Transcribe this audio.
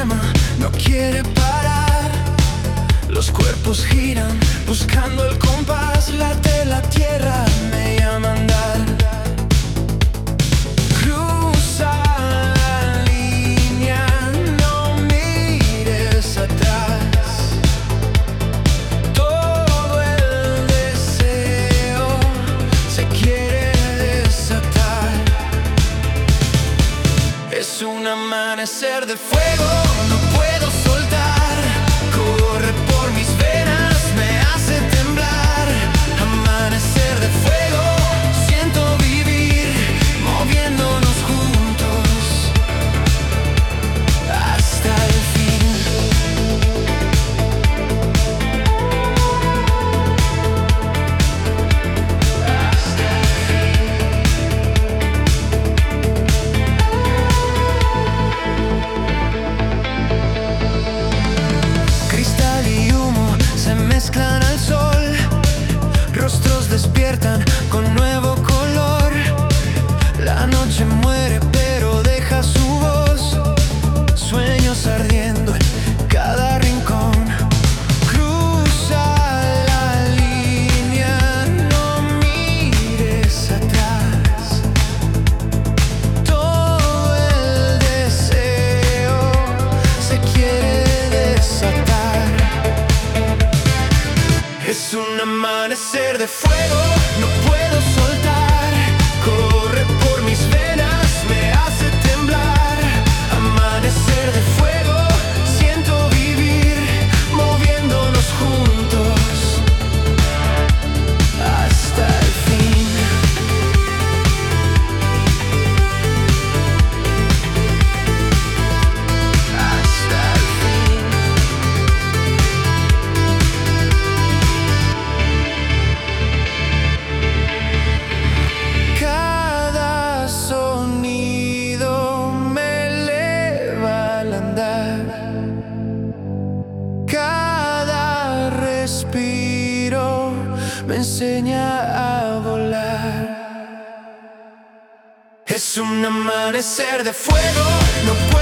quema, no quiere parar. Los cuerpos giran buscando el compás, late la tierra, me llama a andar. Cruza la línea, no mires atrás. Todo el deseo se quiere desatar. Es un amanecer de fuego, no puedo soltar. Corre por mis venas, me hace temblar. Amanecer de fuego, siento vivir, moviéndonos juntos hasta el fin. Hasta el cristal y humo se mezclan al sol. Rostros despiertan con nuevo color. La noche muere pero deja su voz. Sueños ardiendo en cada rincón. Cruza la línea, no mires atrás. Todo el deseo se quiere desatar. Es un amanecer de fuego, no puedo soltar. Corre por mis venas, me hace temblar. Amanecer de fuego, siento vivir, moviéndonos juntos hasta el fin. Hasta el fin. Cada sonido me eleva al andar. Cada respiro me enseña a volar. Es un amanecer de fuego, no puedo